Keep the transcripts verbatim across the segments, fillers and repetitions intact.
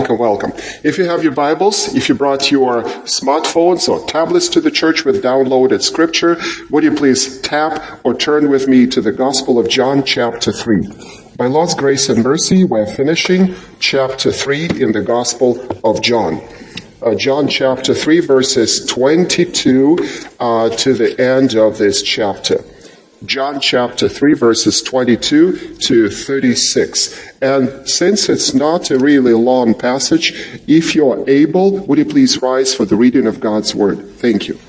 Welcome, welcome. If you have your Bibles, if you brought your smartphones or tablets to the church with downloaded scripture, would you please tap or turn with me to the Gospel of John chapter three. By Lord's grace and mercy, we're finishing chapter three in the Gospel of John. Uh, John chapter three, verses twenty-two uh, to the end of this chapter. John chapter three, verses twenty-two to thirty-six. And since it's not a really long passage, if you're able, would you please rise for the reading of God's Word? Thank you.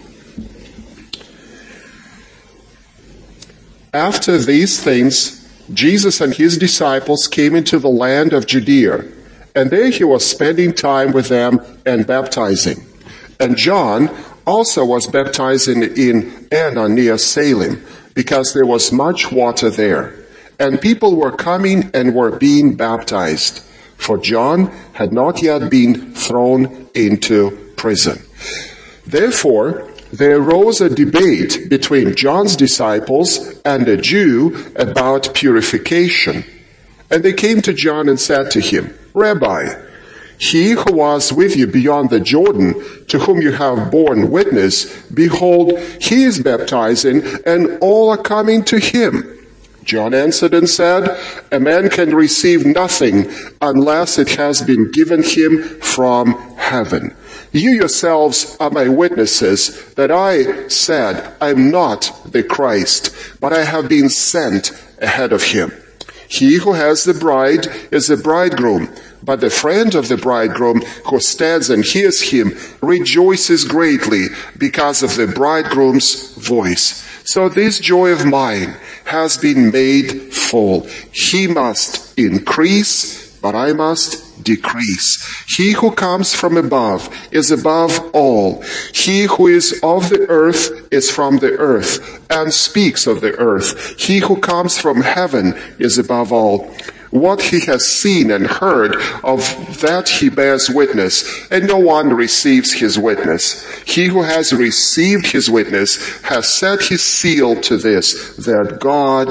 After these things, Jesus and his disciples came into the land of Judea, and there he was spending time with them and baptizing. And John also was baptizing in Enna near Salem, because there was much water there. And people were coming and were being baptized, for John had not yet been thrown into prison. Therefore, there arose a debate between John's disciples and a Jew about purification. And they came to John and said to him, "Rabbi, he who was with you beyond the Jordan, to whom you have borne witness, behold, he is baptizing, and all are coming to him." John answered and said, "A man can receive nothing unless it has been given him from heaven. You yourselves are my witnesses that I said, I am not the Christ, but I have been sent ahead of him. He who has the bride is the bridegroom, but the friend of the bridegroom who stands and hears him rejoices greatly because of the bridegroom's voice. So this joy of mine has been made full. He must increase, but I must decrease. He who comes from above is above all. He who is of the earth is from the earth and speaks of the earth. He who comes from heaven is above all. What he has seen and heard, of that he bears witness, and no one receives his witness. He who has received his witness has set his seal to this, that God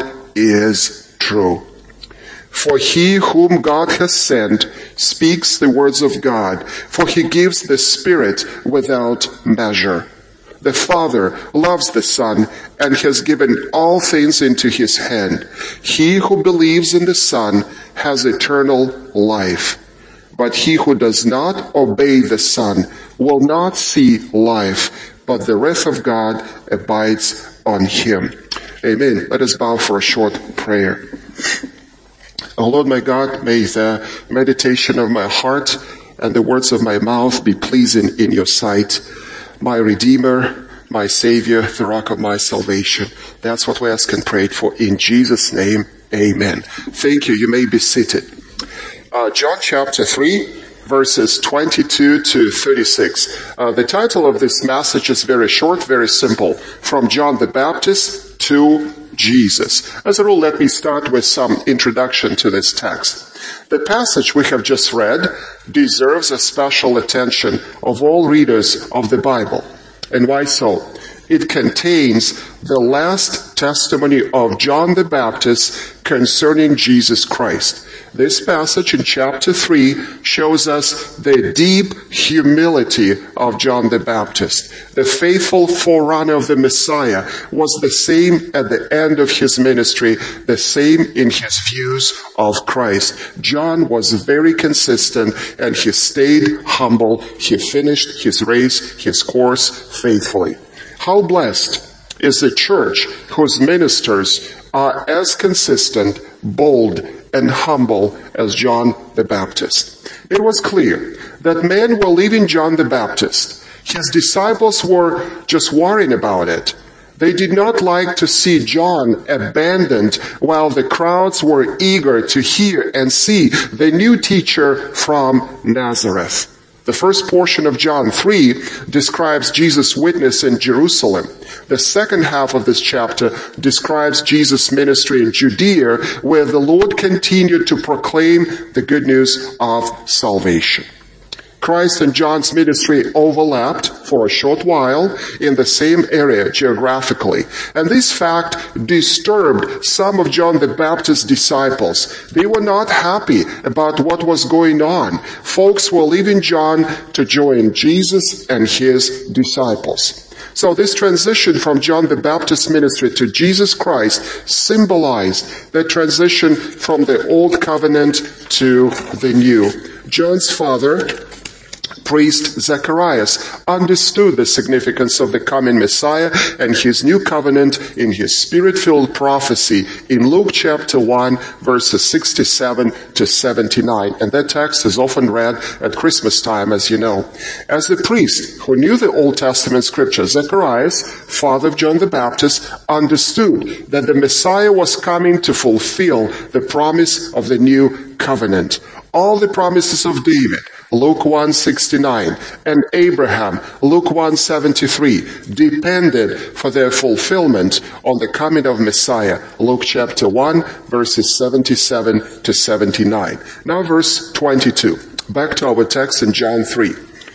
is true. For he whom God has sent speaks the words of God, for he gives the Spirit without measure. The Father loves the Son and has given all things into his hand. He who believes in the Son has eternal life. But he who does not obey the Son will not see life, but the wrath of God abides on him. Amen. Let us bow for a short prayer. O Lord my God, may the meditation of my heart and the words of my mouth be pleasing in your sight. My Redeemer, my Savior, the rock of my salvation. That's what we ask and pray for in Jesus' name. Amen. Thank you. You may be seated. Uh, John chapter three, verses twenty-two to thirty-six. Uh, the title of this message is very short, very simple. From John the Baptist to Jesus. As a rule, let me start with some introduction to this text. The passage we have just read deserves a special attention of all readers of the Bible. And why so? It contains the last testimony of John the Baptist concerning Jesus Christ. This passage in chapter three shows us the deep humility of John the Baptist. The faithful forerunner of the Messiah was the same at the end of his ministry, the same in his views of Christ. John was very consistent and he stayed humble. He finished his race, his course faithfully. How blessed is the church whose ministers are as consistent, bold, and humble as John the Baptist. It was clear that men were leaving John the Baptist. His disciples were just worrying about it. They did not like to see John abandoned while the crowds were eager to hear and see the new teacher from Nazareth. The first portion of John three describes Jesus' witness in Jerusalem. The second half of this chapter describes Jesus' ministry in Judea, where the Lord continued to proclaim the good news of salvation. Christ and John's ministry overlapped for a short while in the same area geographically. And this fact disturbed some of John the Baptist's disciples. They were not happy about what was going on. Folks were leaving John to join Jesus and his disciples. So this transition from John the Baptist's ministry to Jesus Christ symbolized the transition from the old covenant to the new. John's father, priest Zacharias, understood the significance of the coming Messiah and his new covenant in his spirit-filled prophecy in Luke chapter one, verses sixty-seven to seventy-nine. And that text is often read at Christmas time, as you know. As the priest who knew the Old Testament scripture, Zacharias, father of John the Baptist, understood that the Messiah was coming to fulfill the promise of the new covenant. All the promises of David, Luke one sixty-nine, and Abraham, Luke one seventy-three, depended for their fulfillment on the coming of Messiah, Luke chapter one, verses seventy-seven to seventy-nine. Now verse twenty-two. Back to our text in John three.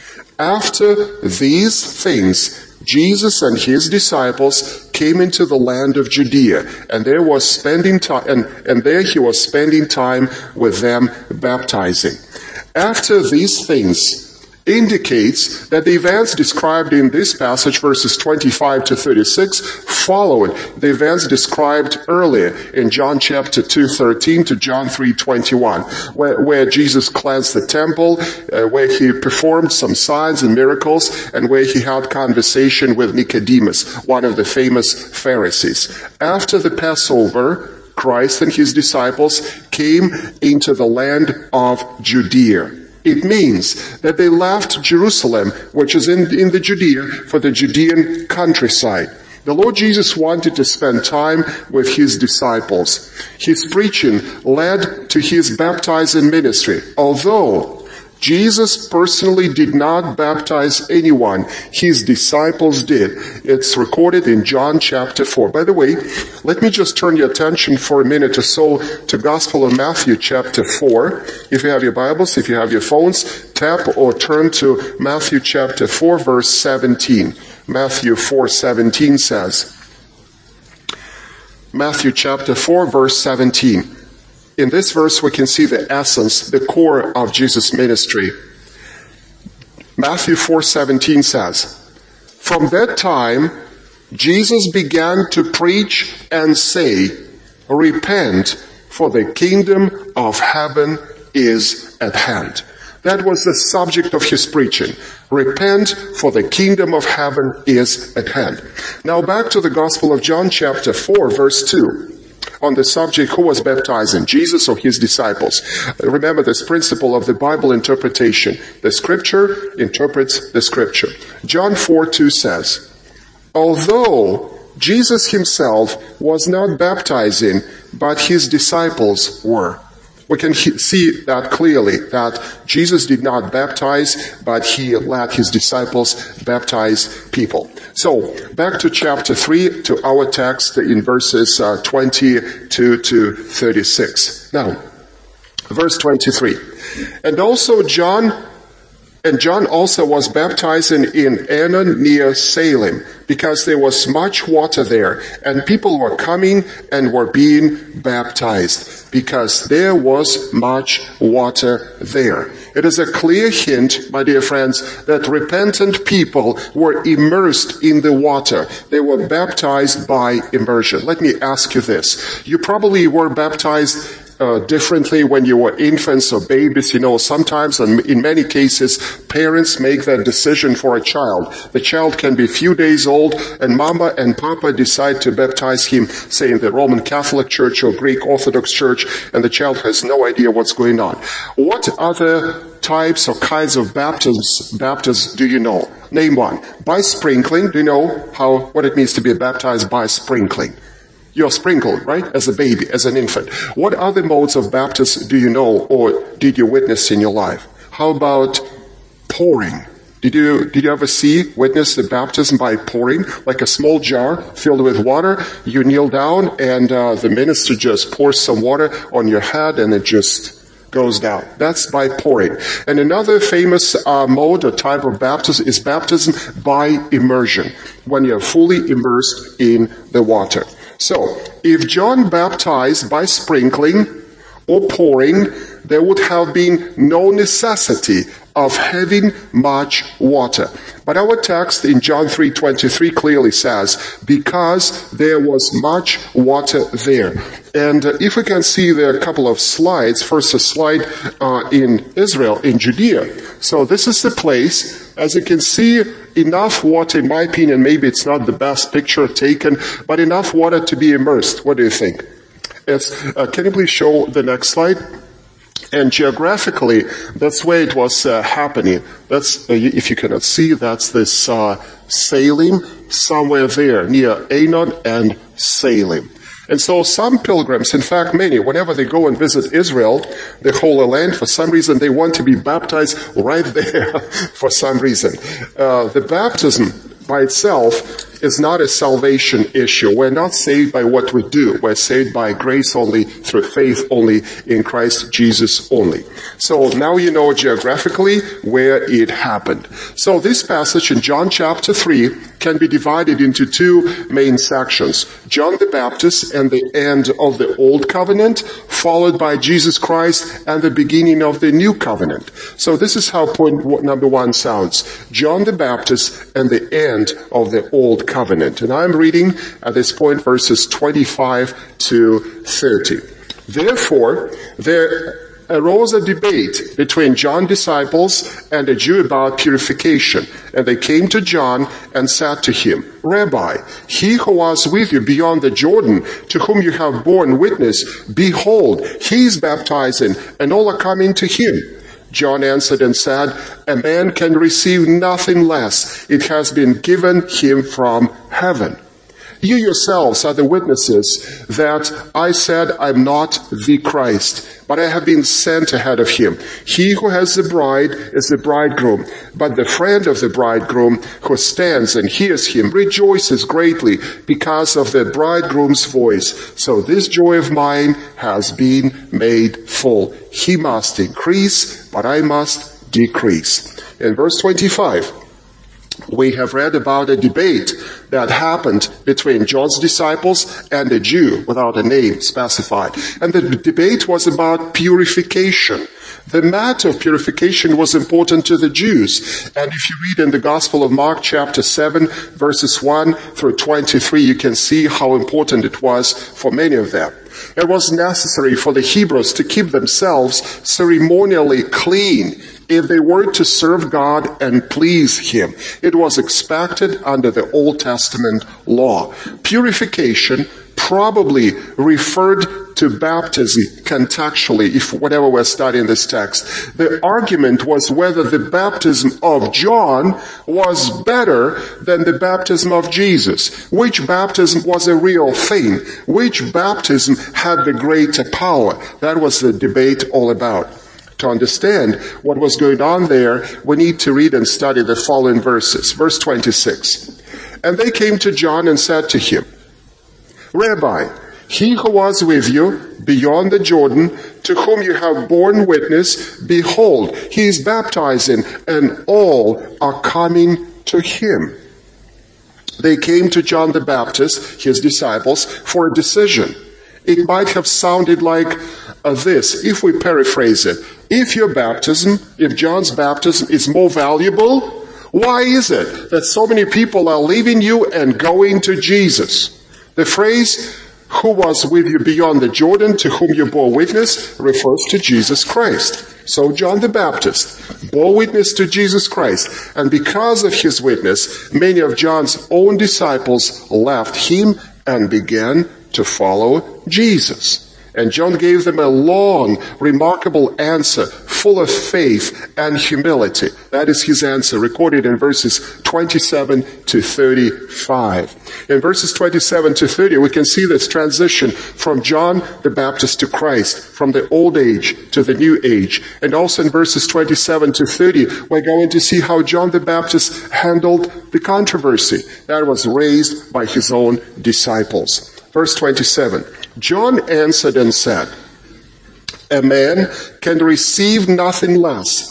After these things, Jesus and his disciples came into the land of Judea, and there was spending time, and, and there he was spending time with them, baptizing. After these things indicates that the events described in this passage, verses twenty-five to thirty-six, followed the events described earlier in John chapter two thirteen to John three twenty-one, where, where Jesus cleansed the temple, uh, where he performed some signs and miracles, and where he had conversation with Nicodemus, one of the famous Pharisees. After the Passover, Christ and his disciples came into the land of Judea. It means that they left Jerusalem, which is in, in the Judea, for the Judean countryside. The Lord Jesus wanted to spend time with his disciples. His preaching led to his baptizing ministry. Although Jesus personally did not baptize anyone, his disciples did. It's recorded in John chapter four. By the way, let me just turn your attention for a minute or so to Gospel of Matthew chapter four. If you have your Bibles, if you have your phones, tap or turn to Matthew chapter four, verse seventeen. Matthew four seventeen says, Matthew chapter four, verse seventeen. In this verse, we can see the essence, the core of Jesus' ministry. Matthew four seventeen says, "From that time, Jesus began to preach and say, 'Repent, for the kingdom of heaven is at hand.'" That was the subject of his preaching. Repent, for the kingdom of heaven is at hand. Now back to the Gospel of John chapter four, verse two. On the subject, who was baptizing, Jesus or his disciples? Remember this principle of the Bible interpretation. The scripture interprets the scripture. John four two says, "Although Jesus himself was not baptizing, but his disciples were." We can see that clearly, that Jesus did not baptize, but he let his disciples baptize people. So, back to chapter three, to our text in verses uh, twenty-two to thirty-six. Now, verse twenty-three. And also John, and John also was baptizing in Aenon near Salem, because there was much water there, and people were coming and were being baptized, because there was much water there. It is a clear hint, my dear friends, that repentant people were immersed in the water. They were baptized by immersion. Let me ask you this. You probably were baptized Uh, differently when you were infants or babies. You know, sometimes, and in many cases, parents make that decision for a child. The child can be a few days old, and mama and papa decide to baptize him, say in the Roman Catholic Church or Greek Orthodox Church, and the child has no idea what's going on. What other types or kinds of baptisms, baptisms do you know? Name one. By sprinkling. Do you know how, what it means to be baptized by sprinkling? You're sprinkled, right? As a baby, as an infant. What other modes of baptism do you know or did you witness in your life? How about pouring? Did you, did you ever see, witness the baptism by pouring? Like a small jar filled with water, you kneel down and uh, the minister just pours some water on your head and it just goes down. That's by pouring. And another famous uh, mode or type of baptism is baptism by immersion, when you're fully immersed in the water. So, if John baptized by sprinkling or pouring, there would have been no necessity of having much water. But our text in John three twenty-three clearly says, because there was much water there. And uh, if we can see there are a couple of slides, first a slide uh, in Israel, in Judea. So this is the place, as you can see, enough water, in my opinion, maybe it's not the best picture taken, but enough water to be immersed. What do you think? It's, uh, can you please show the next slide? And geographically, that's where it was uh, happening. That's, uh, if you cannot see, that's this uh, Salim, somewhere there, near Anon and Salim. And so some pilgrims, in fact many, whenever they go and visit Israel, the Holy Land, for some reason they want to be baptized right there for some reason. Uh, the baptism by itself is not a salvation issue. We're not saved by what we do. We're saved by grace only, through faith only, in Christ Jesus only. So now you know geographically where it happened. So this passage in John chapter three can be divided into two main sections. John the Baptist and the end of the Old Covenant, followed by Jesus Christ and the beginning of the New Covenant. So this is how point number one sounds. John the Baptist and the end of the Old Covenant. And I'm reading at this point verses twenty-five to thirty. Therefore, there arose a debate between John's disciples and a Jew about purification. And they came to John and said to him, Rabbi, he who was with you beyond the Jordan, to whom you have borne witness, behold, he is baptizing, and all are coming to him. John answered and said, a man can receive nothing less. It has been given him from heaven. You yourselves are the witnesses that I said I'm not the Christ, but I have been sent ahead of him. He who has the bride is the bridegroom, but the friend of the bridegroom who stands and hears him rejoices greatly because of the bridegroom's voice. So this joy of mine has been made full. He must increase, but I must decrease. In verse twenty-five, we have read about a debate that happened between John's disciples and a Jew without a name specified. And the debate was about purification. The matter of purification was important to the Jews. And if you read in the Gospel of Mark chapter seven, verses one through twenty-three, you can see how important it was for many of them. It was necessary for the Hebrews to keep themselves ceremonially clean if they were to serve God and please Him. It was expected under the Old Testament law. Purification probably referred to baptism contextually, if whenever we're studying this text. The argument was whether the baptism of John was better than the baptism of Jesus. Which baptism was a real thing? Which baptism had the greater power? That was the debate all about. To understand what was going on there, we need to read and study the following verses. Verse twenty-six. And they came to John and said to him, Rabbi, he who was with you beyond the Jordan, to whom you have borne witness, behold, he is baptizing, and all are coming to him. They came to John the Baptist, his disciples, for a decision. It might have sounded like uh, this, if we paraphrase it. If your baptism, if John's baptism is more valuable, why is it that so many people are leaving you and going to Jesus? The phrase, who was with you beyond the Jordan, to whom you bore witness, refers to Jesus Christ. So John the Baptist bore witness to Jesus Christ, and because of his witness, many of John's own disciples left him and began to follow Jesus. And John gave them a long, remarkable answer, full of faith and humility. That is his answer, recorded in verses twenty-seven to thirty-five. In verses twenty-seven to thirty, we can see this transition from John the Baptist to Christ, from the old age to the new age. And also in verses twenty-seven to thirty, we're going to see how John the Baptist handled the controversy that was raised by his own disciples. Verse twenty-seven, John answered and said, A man can receive nothing less,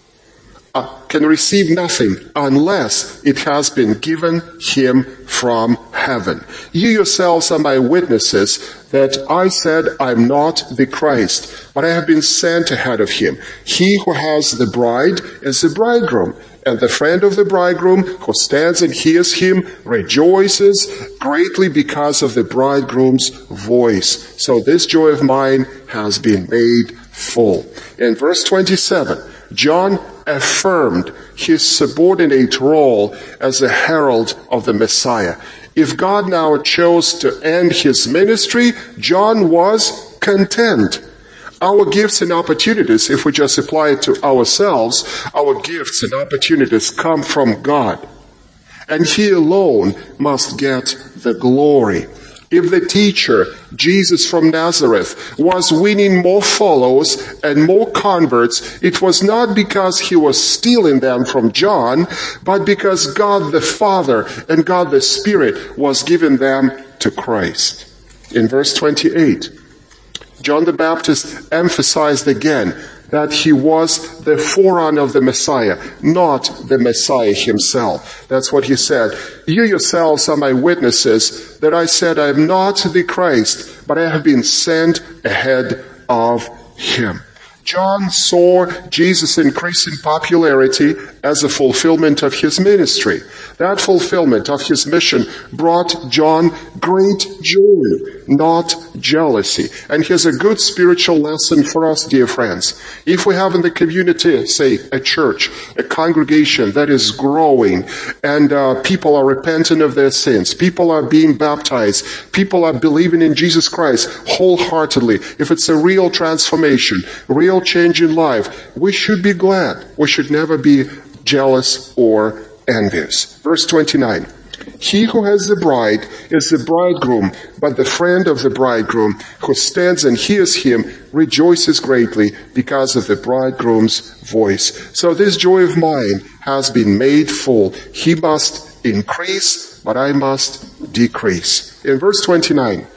uh, can receive nothing unless it has been given him from heaven. You yourselves are my witnesses that I said I'm not the Christ, but I have been sent ahead of him. He who has the bride is the bridegroom, and the friend of the bridegroom who stands and hears him rejoices greatly because of the bridegroom's voice. So this joy of mine has been made full. In verse twenty-seven, John affirmed his subordinate role as a herald of the Messiah. If God now chose to end his ministry, John was content. Our gifts and opportunities, if we just apply it to ourselves, our gifts and opportunities come from God. And he alone must get the glory. If the teacher, Jesus from Nazareth, was winning more followers and more converts, it was not because he was stealing them from John, but because God the Father and God the Spirit was giving them to Christ. In verse twenty-eight, John the Baptist emphasized again that he was the forerunner of the Messiah, not the Messiah himself. That's what he said. You yourselves are my witnesses that I said I am not the Christ, but I have been sent ahead of him. John saw Jesus' increasing popularity as a fulfillment of his ministry. That fulfillment of his mission brought John great joy, not jealousy. And here's a good spiritual lesson for us, dear friends. If we have in the community, say, a church, a congregation that is growing, and uh, people are repenting of their sins, people are being baptized, people are believing in Jesus Christ wholeheartedly, if it's a real transformation, real change in life, we should be glad. We should never be jealous or envious. Verse twenty-nine. He who has the bride is the bridegroom, but the friend of the bridegroom who stands and hears him rejoices greatly because of the bridegroom's voice. So this joy of mine has been made full. He must increase, but I must decrease. In verse twenty-nine,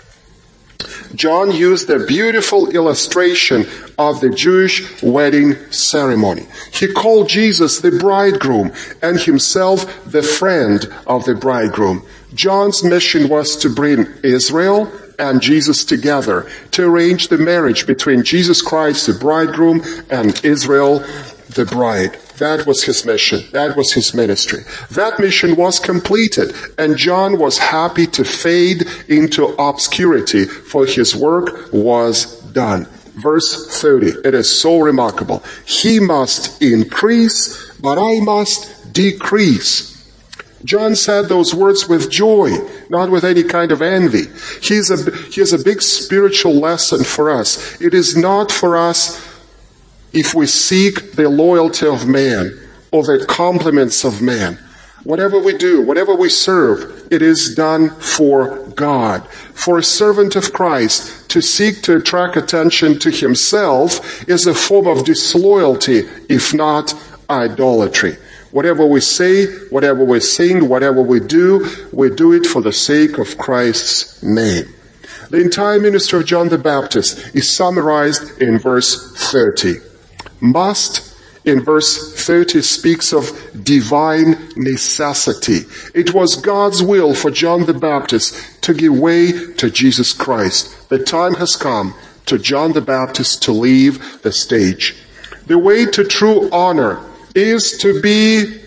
John used a beautiful illustration of the Jewish wedding ceremony. He called Jesus the bridegroom and himself the friend of the bridegroom. John's mission was to bring Israel and Jesus together, to arrange the marriage between Jesus Christ, the bridegroom, and Israel, the bride. That was his mission. That was his ministry. That mission was completed, and John was happy to fade into obscurity, for his work was done. Verse thirty, it is so remarkable. He must increase, but I must decrease. John said those words with joy, not with any kind of envy. He's a, here's a big spiritual lesson for us. It is not for us if we seek the loyalty of man or the compliments of man. Whatever we do, whatever we serve, it is done for God. For a servant of Christ to seek to attract attention to himself is a form of disloyalty, if not idolatry. Whatever we say, whatever we sing, whatever we do, we do it for the sake of Christ's name. The entire ministry of John the Baptist is summarized in verse thirty. Must, in verse thirty, speaks of divine necessity. It was God's will for John the Baptist to give way to Jesus Christ. The time has come to John the Baptist to leave the stage. The way to true honor is to be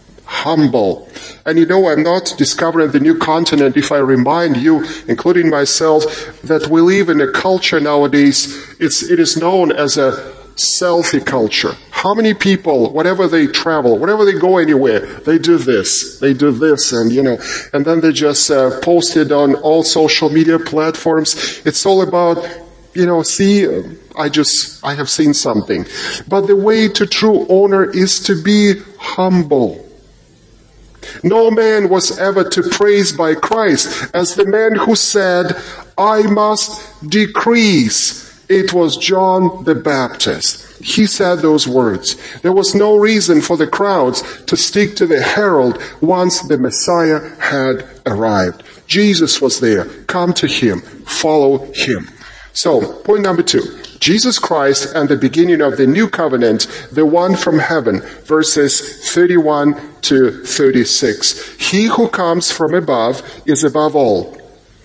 humble. And you know, I'm not discovering the new continent if I remind you, including myself, that we live in a culture nowadays, it's, it is known as a selfie culture. How many people, whatever they travel, whenever they go anywhere, they do this, they do this, and you know, and then they just uh, post it on all social media platforms. It's all about, you know, see, I just, I have seen something. But the way to true honor is to be humble. No man was ever to praise by Christ as the man who said, I must decrease. It was John the Baptist. He said those words. There was no reason for the crowds to stick to the herald once the Messiah had arrived. Jesus was there. Come to him. Follow him. So, point number two. Jesus Christ and the beginning of the new covenant, the one from heaven, verses thirty-one to thirty-six. He who comes from above is above all.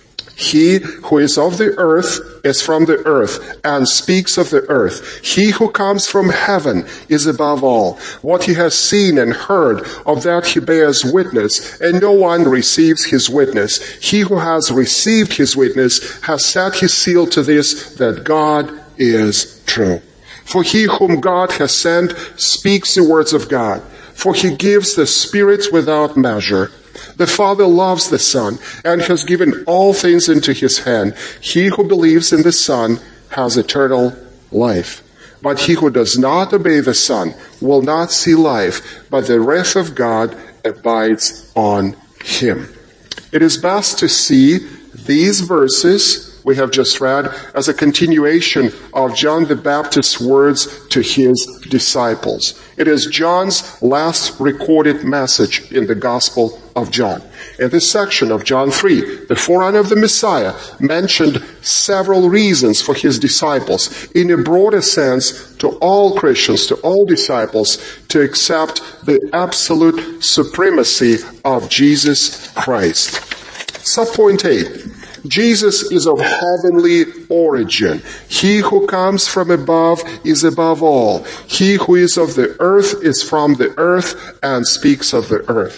He who is of the earth is from the earth and speaks of the earth. He who comes from heaven is above all. What he has seen and heard, of that he bears witness, and no one receives his witness. He who has received his witness has set his seal to this, that God is true. For he whom God has sent speaks the words of God, for he gives the Spirit without measure. The Father loves the Son and has given all things into his hand. He who believes in the Son has eternal life. But he who does not obey the Son will not see life, but the wrath of God abides on him. It is best to see these verses we have just read as a continuation of John the Baptist's words to his disciples. It is John's last recorded message in the Gospel of John. In this section of John three, the forerunner of the Messiah mentioned several reasons for his disciples, in a broader sense, to all Christians, to all disciples, to accept the absolute supremacy of Jesus Christ. Subpoint eight. Jesus is of heavenly origin. He who comes from above is above all. He who is of the earth is from the earth and speaks of the earth.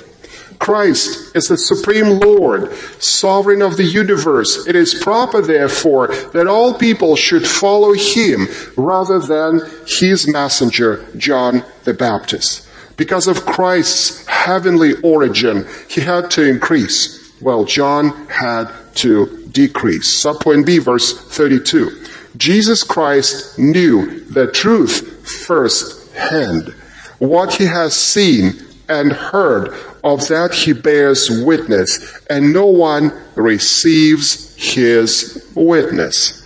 Christ is the supreme Lord, sovereign of the universe. It is proper, therefore, that all people should follow him rather than his messenger, John the Baptist. Because of Christ's heavenly origin, he had to increase, while John had to decrease. Subpoint B, verse thirty-two. Jesus Christ knew the truth firsthand. What he has seen and heard, of that he bears witness, and no one receives his witness.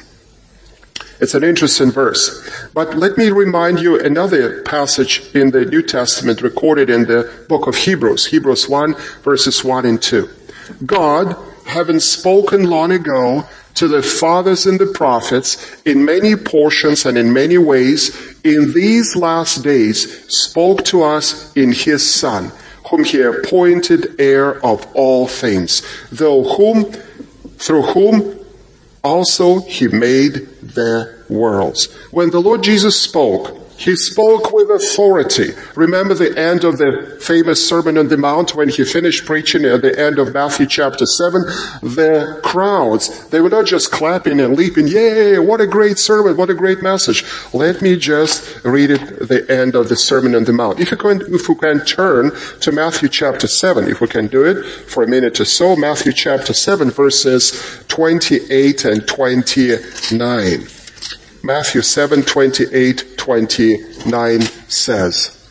It's an interesting verse. But let me remind you another passage in the New Testament recorded in the book of Hebrews, Hebrews one, verses one and two. God, having spoken long ago to the fathers and the prophets in many portions and in many ways, in these last days spoke to us in his Son, whom he appointed heir of all things, though whom, through whom also he made the worlds. When the Lord Jesus spoke, he spoke with authority. Remember the end of the famous Sermon on the Mount when he finished preaching at the end of Matthew chapter seven? The crowds, they were not just clapping and leaping, yay, what a great sermon, what a great message. Let me just read it, the end of the Sermon on the Mount. If you can, if we can turn to Matthew chapter seven, if we can do it for a minute or so, Matthew chapter seven, verses twenty-eight and twenty-nine. Matthew seven, twenty-eight, twenty-nine says,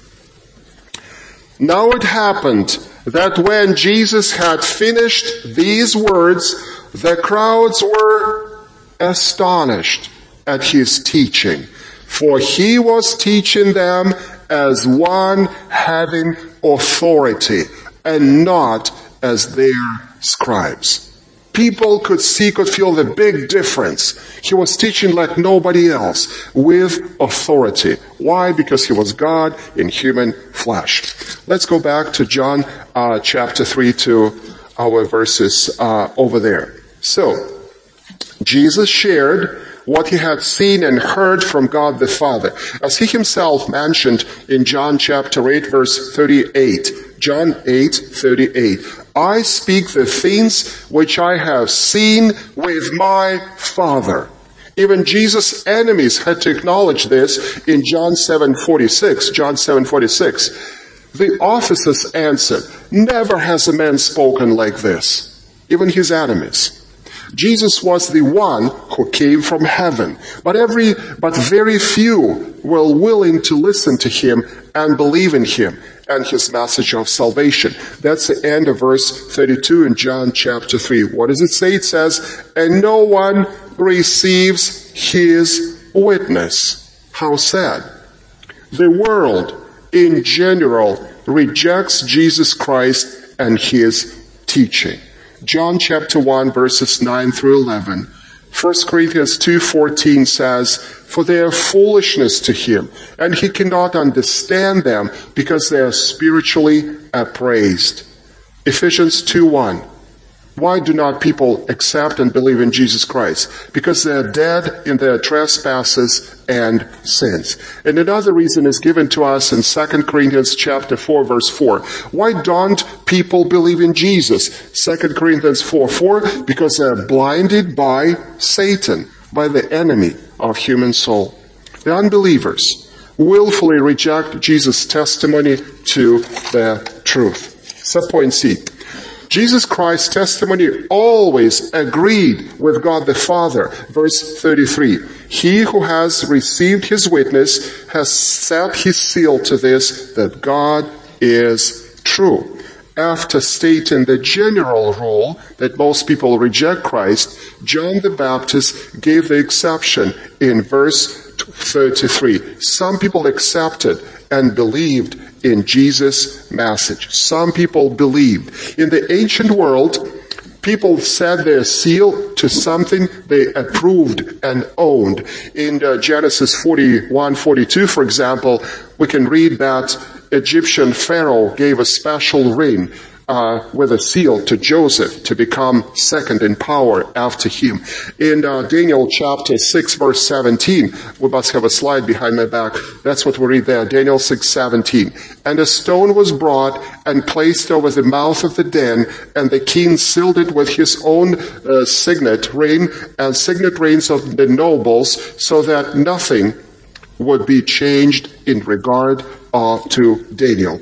Now it happened that when Jesus had finished these words, the crowds were astonished at his teaching, for he was teaching them as one having authority and not as their scribes. People could see, could feel the big difference. He was teaching like nobody else, with authority. Why? Because he was God in human flesh. Let's go back to John uh, chapter three, to our verses uh, over there. So, Jesus shared what he had seen and heard from God the Father. As he himself mentioned in John chapter eight, verse thirty-eight. John eight, thirty-eight. I speak the things which I have seen with my Father. Even Jesus' enemies had to acknowledge this in John seven, forty-six. John seven, forty-six. The officers answered, Never has a man spoken like this. Even his enemies. Jesus was the one who came from heaven, but every, but very few were willing to listen to him and believe in him and his message of salvation. That's the end of verse thirty-two in John chapter three. What does it say? It says, and no one receives his witness. How sad. The world in general rejects Jesus Christ and his teaching. John chapter one, verses nine through eleven. First Corinthians two fourteen says, "For they are foolishness to him, and he cannot understand them because they are spiritually appraised." Ephesians two one. Why do not people accept and believe in Jesus Christ? Because they are dead in their trespasses and sins. And another reason is given to us in Second Corinthians chapter four, verse four. Why don't people believe in Jesus? Second Corinthians four four, because they're blinded by Satan, by the enemy of human soul. The unbelievers willfully reject Jesus' testimony to the truth. Subpoint C. Jesus Christ's testimony always agreed with God the Father. Verse thirty-three. He who has received his witness has set his seal to this, that God is true. After stating the general rule that most people reject Christ, John the Baptist gave the exception in verse thirty-three. Some people accepted and believed in Jesus' message. Some people believed. In the ancient world, people set their seal to something they approved and owned. In uh, Genesis forty-one forty-two, for example, we can read that Egyptian Pharaoh gave a special ring Uh, with a seal to Joseph to become second in power after him. In uh, Daniel chapter six, verse seventeen, we must have a slide behind my back. That's what we read there, Daniel six seventeen. "And a stone was brought and placed over the mouth of the den, and the king sealed it with his own uh, signet ring and signet rings of the nobles, so that nothing would be changed in regard uh, to Daniel."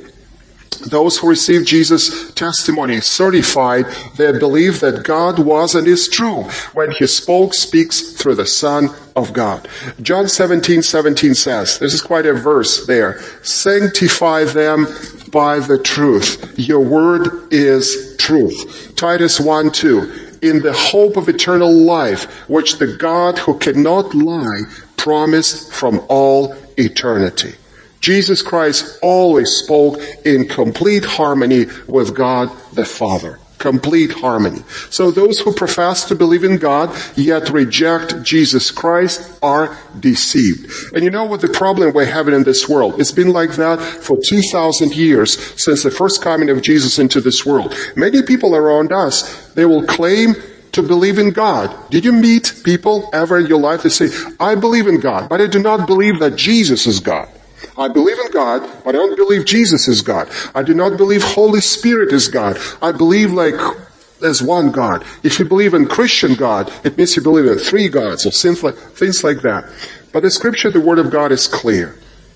Those who received Jesus' testimony certified their belief that God was and is true when he spoke, speaks through the Son of God. John seventeen seventeen says, this is quite a verse there, "Sanctify them by the truth. Your word is truth." Titus one two, "In the hope of eternal life, which the God who cannot lie promised from all eternity." Jesus Christ always spoke in complete harmony with God the Father. Complete harmony. So those who profess to believe in God yet reject Jesus Christ are deceived. And you know what the problem we're having in this world? It's been like that for two thousand years since the first coming of Jesus into this world. Many people around us, they will claim to believe in God. Did you meet people ever in your life that say, "I believe in God, but I do not believe that Jesus is God"? I believe in God, but I don't believe Jesus is God. I do not believe Holy Spirit is God. I believe like there's one God. If you believe in Christian God, it means you believe in three gods or things like that. But the scripture, the word of God is clear.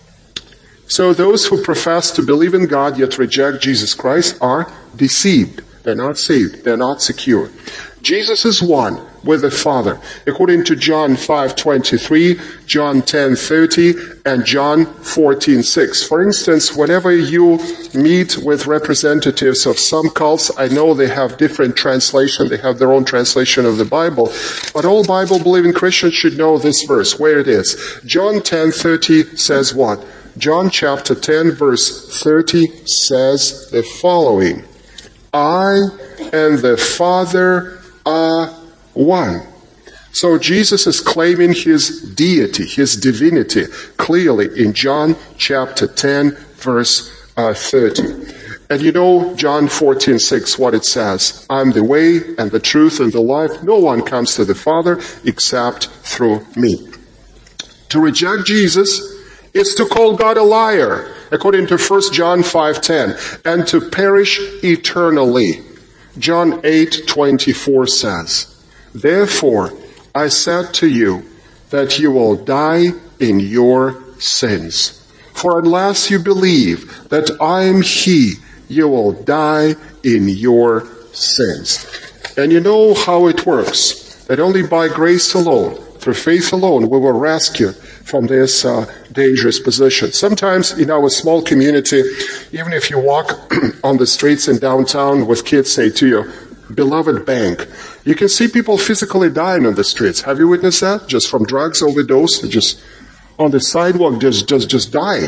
So those who profess to believe in God yet reject Jesus Christ are deceived. They're not saved. They're not secure. Jesus is one with the Father, according to John five twenty-three, John ten thirty, and John fourteen six. For instance, whenever you meet with representatives of some cults, I know they have different translation, they have their own translation of the Bible, but all Bible-believing Christians should know this verse, where it is. John ten thirty says what? John chapter ten, verse thirty says the following: "I and the Father are one." So Jesus is claiming his deity, his divinity, clearly in John chapter ten, verse uh, thirty. And you know John fourteen six, what it says: "I'm the way and the truth and the life. No one comes to the Father except through me." To reject Jesus is to call God a liar, according to First John five ten, and to perish eternally. John eight twenty-four says, "Therefore I said to you that you will die in your sins. For unless you believe that I am he, you will die in your sins." And you know how it works, that only by grace alone, through faith alone, we were rescued from this uh, dangerous position. Sometimes in our small community, even if you walk on the streets in downtown with kids, say to you, "Beloved bank," you can see people physically dying on the streets. Have you witnessed that? Just from drugs overdose, just on the sidewalk, just just just dying.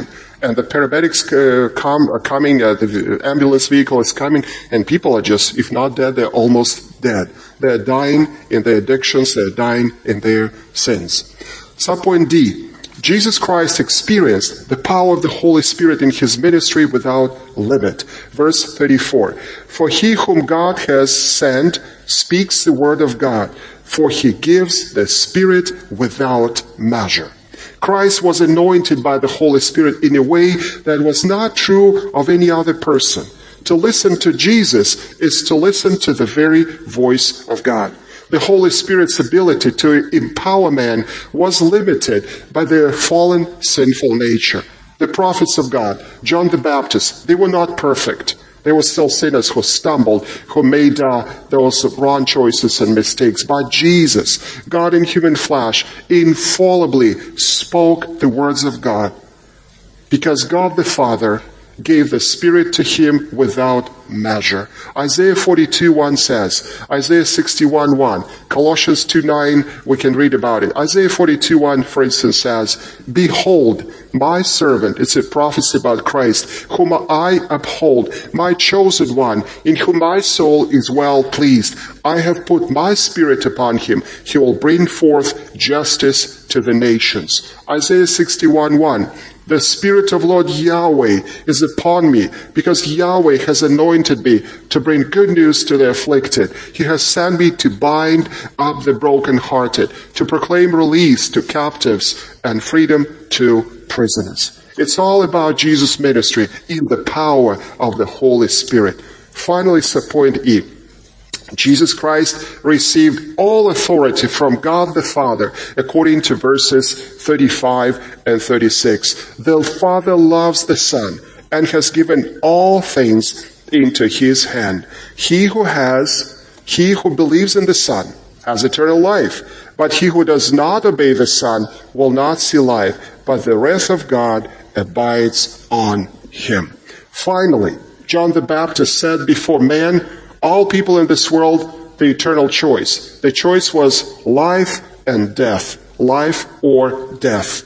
and the paramedics uh, come, are coming, uh, the ambulance vehicle is coming, and people are just, if not dead, they're almost dead. They're dying in their addictions, they're dying in their sins. Subpoint D. Jesus Christ experienced the power of the Holy Spirit in his ministry without limit. Verse thirty-four. For he whom God has sent speaks the word of God, for he gives the Spirit without measure. Christ was anointed by the Holy Spirit in a way that was not true of any other person. To listen to Jesus is to listen to the very voice of God. The Holy Spirit's ability to empower man was limited by their fallen, sinful nature. The prophets of God, John the Baptist, they were not perfect. They were still sinners who stumbled, who made uh, those wrong choices and mistakes. But Jesus, God in human flesh, infallibly spoke the words of God, because God the Father gave the Spirit to him without measure. Isaiah forty-two one says, Isaiah sixty-one one, Colossians two nine, we can read about it. Isaiah forty-two one, for instance, says, Behold, my servant, it's a prophecy about Christ, whom I uphold, my chosen one, in whom my soul is well pleased. I have put my Spirit upon him. He will bring forth justice to the nations. Isaiah sixty-one one, the Spirit of Lord Yahweh is upon me, because Yahweh has anointed me to bring good news to the afflicted. He has sent me to bind up the brokenhearted, to proclaim release to captives and freedom to prisoners. It's all about Jesus' ministry in the power of the Holy Spirit. Finally, subpoint E. Jesus Christ received all authority from God the Father, according to verses thirty-five and thirty-six. The Father loves the Son and has given all things into his hand. He who has, he who believes in the Son has eternal life, but he who does not obey the Son will not see life, but the wrath of God abides on him. Finally, John the Baptist said before man, all people in this world, the eternal choice. The choice was life and death. Life or death.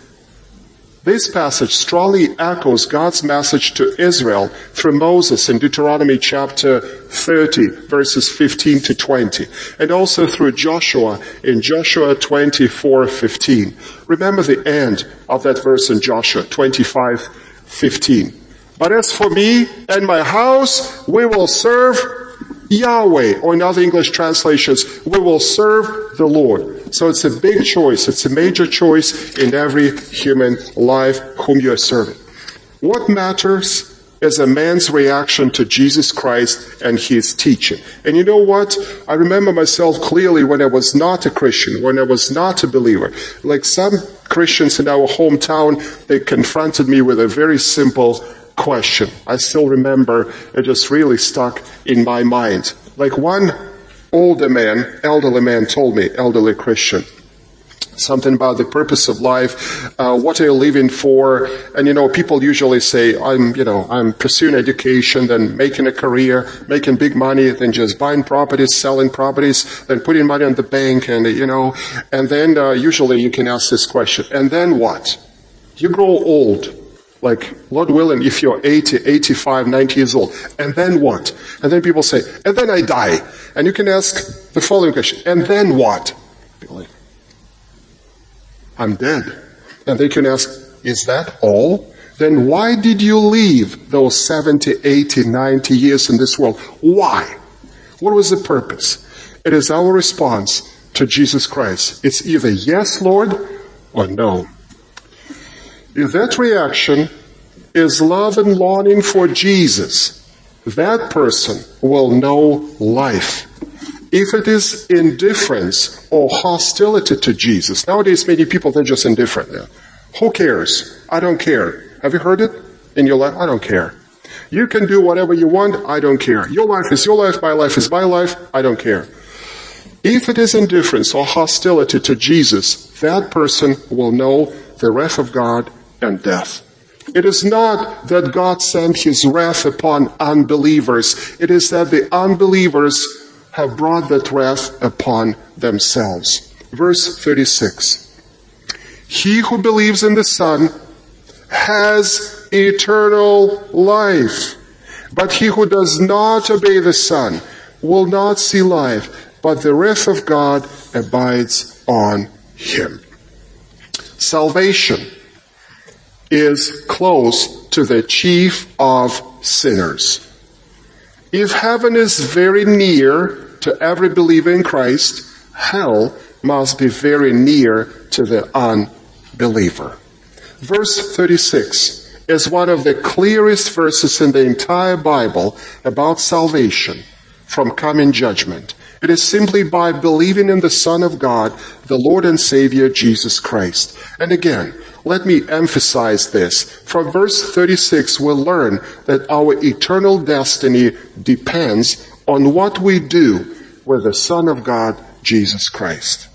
This passage strongly echoes God's message to Israel through Moses in Deuteronomy chapter thirty, verses fifteen to twenty, and also through Joshua in Joshua twenty-four fifteen. Remember the end of that verse in Joshua twenty-five fifteen. But as for me and my house, we will serve Yahweh, or in other English translations, we will serve the Lord. So it's a big choice. It's a major choice in every human life whom you are serving. What matters is a man's reaction to Jesus Christ and his teaching. And you know what? I remember myself clearly when I was not a Christian, when I was not a believer. Like some Christians in our hometown, they confronted me with a very simple question. I still remember it just really stuck in my mind. Like one older man, elderly man told me, elderly Christian, something about the purpose of life, uh, what are you living for? And you know, people usually say, I'm, you know, I'm pursuing education, then making a career, making big money, then just buying properties, selling properties, then putting money on the bank, and you know, and then uh, usually you can ask this question, and then what? You grow old. Like, Lord willing, if you're eighty, eighty-five, ninety years old, and then what? And then people say, and then I die. And you can ask the following question, and then what? People like, I'm dead. And they can ask, is that all? Then why did you leave those seventy, eighty, ninety years in this world? Why? What was the purpose? It is our response to Jesus Christ. It's either yes, Lord, or no. If that reaction is love and longing for Jesus, that person will know life. If it is indifference or hostility to Jesus, nowadays many people, they're just indifferent. Yeah. Who cares? I don't care. Have you heard it in your life? I don't care. You can do whatever you want. I don't care. Your life is your life. My life is my life. I don't care. If it is indifference or hostility to Jesus, that person will know the wrath of God and death. It is not that God sent his wrath upon unbelievers. It is that the unbelievers have brought that wrath upon themselves. Verse thirty-six. He who believes in the Son has eternal life. But he who does not obey the Son will not see life, but the wrath of God abides on him. Salvation is close to the chief of sinners. If heaven is very near to every believer in Christ, hell must be very near to the unbeliever. Verse thirty-six is one of the clearest verses in the entire Bible about salvation from coming judgment. It is simply by believing in the Son of God, the Lord and Savior, Jesus Christ. And again, let me emphasize this. From verse thirty-six, we'll learn that our eternal destiny depends on what we do with the Son of God, Jesus Christ.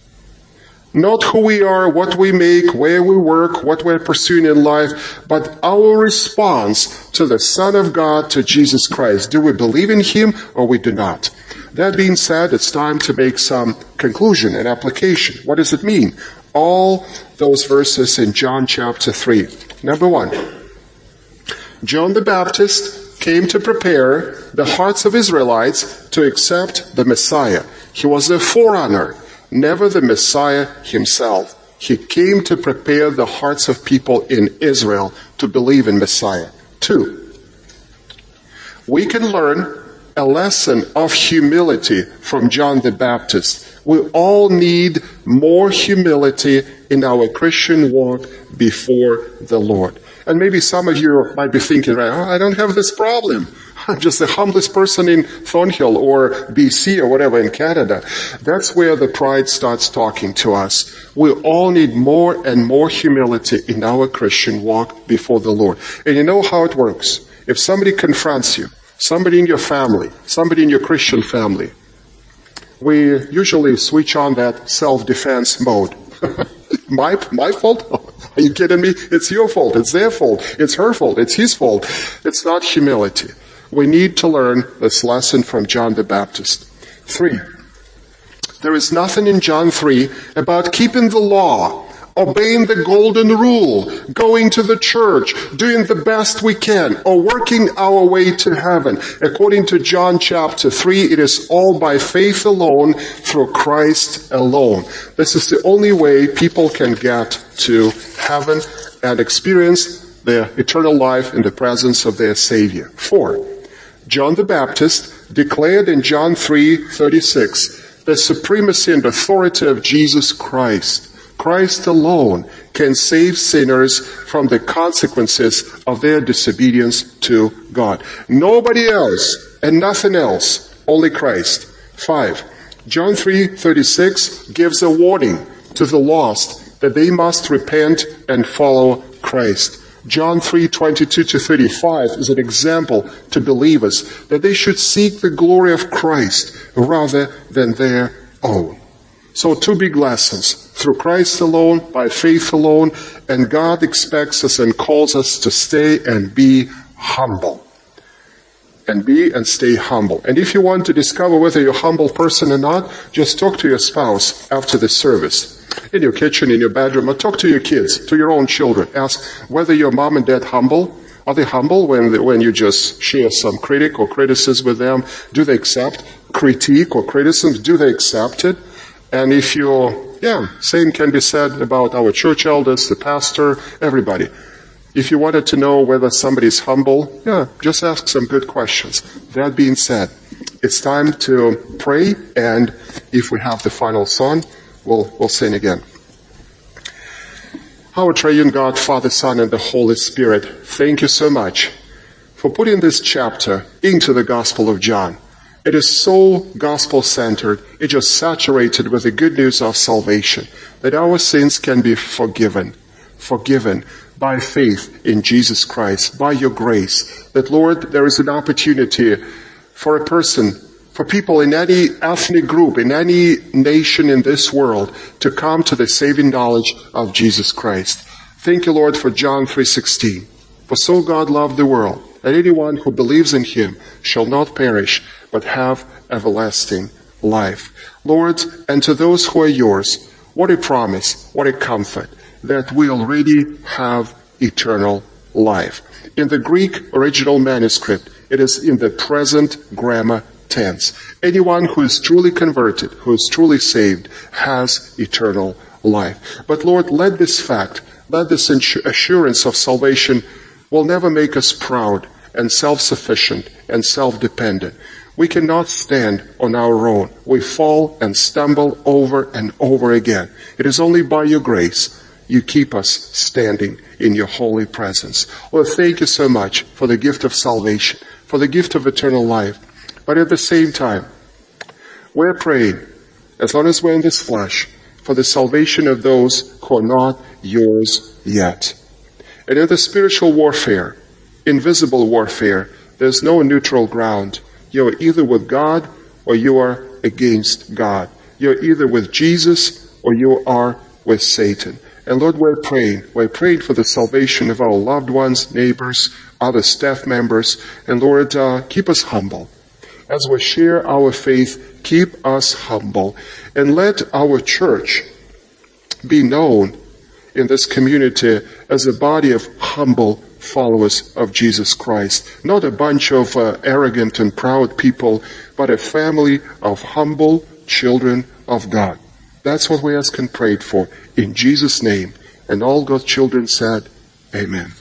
Not who we are, what we make, where we work, what we're pursuing in life, but our response to the Son of God, to Jesus Christ. Do we believe in him or we do not? That being said, it's time to make some conclusion and application. What does it mean? All those verses in John chapter three. Number one, John the Baptist came to prepare the hearts of Israelites to accept the Messiah. He was a forerunner, never the Messiah himself. He came to prepare the hearts of people in Israel to believe in Messiah. Two, we can learn a lesson of humility from John the Baptist. We all need more humility in our Christian walk before the Lord. And maybe some of you might be thinking, right, oh, I don't have this problem. I'm just the humblest person in Thornhill or B C or whatever in Canada. That's where the pride starts talking to us. We all need more and more humility in our Christian walk before the Lord. And you know how it works. If somebody confronts you, somebody in your family, somebody in your Christian family, we usually switch on that self-defense mode. my, my fault? Are you kidding me? It's your fault. It's their fault. It's her fault. It's his fault. It's not humility. We need to learn this lesson from John the Baptist. Three, there is nothing in John three about keeping the law, obeying the golden rule, going to the church, doing the best we can, or working our way to heaven. According to John chapter three, it is all by faith alone, through Christ alone. This is the only way people can get to heaven and experience their eternal life in the presence of their Savior. Four, John the Baptist declared in John three thirty-six the supremacy and authority of Jesus Christ. Christ alone can save sinners from the consequences of their disobedience to God. Nobody else and nothing else, only Christ. Five, John three thirty-six gives a warning to the lost that they must repent and follow Christ. John three twenty-two to thirty-five is an example to believers that they should seek the glory of Christ rather than their own. So two big lessons. Through Christ alone, by faith alone, and God expects us and calls us to stay and be humble. And be and stay humble. And if you want to discover whether you're a humble person or not, just talk to your spouse after the service. In your kitchen, in your bedroom, or talk to your kids, to your own children. Ask whether your mom and dad humble. Are they humble when, they, when you just share some critic or criticism with them? Do they accept critique or criticism? Do they accept it? And if you're, yeah, same can be said about our church elders, the pastor, everybody. If you wanted to know whether somebody's humble, yeah, just ask some good questions. That being said, it's time to pray, and if we have the final song, we'll, we'll sing again. Our triune God, Father, Son, and the Holy Spirit, thank you so much for putting this chapter into the Gospel of John. It is so gospel-centered, it's just saturated with the good news of salvation, that our sins can be forgiven, forgiven by faith in Jesus Christ, by your grace. That, Lord, there is an opportunity for a person, for people in any ethnic group, in any nation in this world, to come to the saving knowledge of Jesus Christ. Thank you, Lord, for John three sixteen. For so God loved the world, that anyone who believes in him shall not perish, but have everlasting life. Lord, and to those who are yours, what a promise, what a comfort, that we already have eternal life. In the Greek original manuscript, it is in the present grammar tense. Anyone who is truly converted, who is truly saved, has eternal life. But Lord, let this fact, let this assurance of salvation will never make us proud and self-sufficient and self-dependent. We cannot stand on our own. We fall and stumble over and over again. It is only by your grace you keep us standing in your holy presence. Lord, thank you so much for the gift of salvation, for the gift of eternal life. But at the same time, we're praying, as long as we're in this flesh, for the salvation of those who are not yours yet. And in the spiritual warfare, invisible warfare, there's no neutral ground. You're either with God or you are against God. You're either with Jesus or you are with Satan. And Lord, we're praying. We're praying for the salvation of our loved ones, neighbors, other staff members. And Lord, uh, keep us humble. As we share our faith, keep us humble. And let our church be known in this community as a body of humble followers of Jesus Christ. Not a bunch of uh, arrogant and proud people, but a family of humble children of God. That's what we ask and prayed for in Jesus' name. And all God's children said, Amen.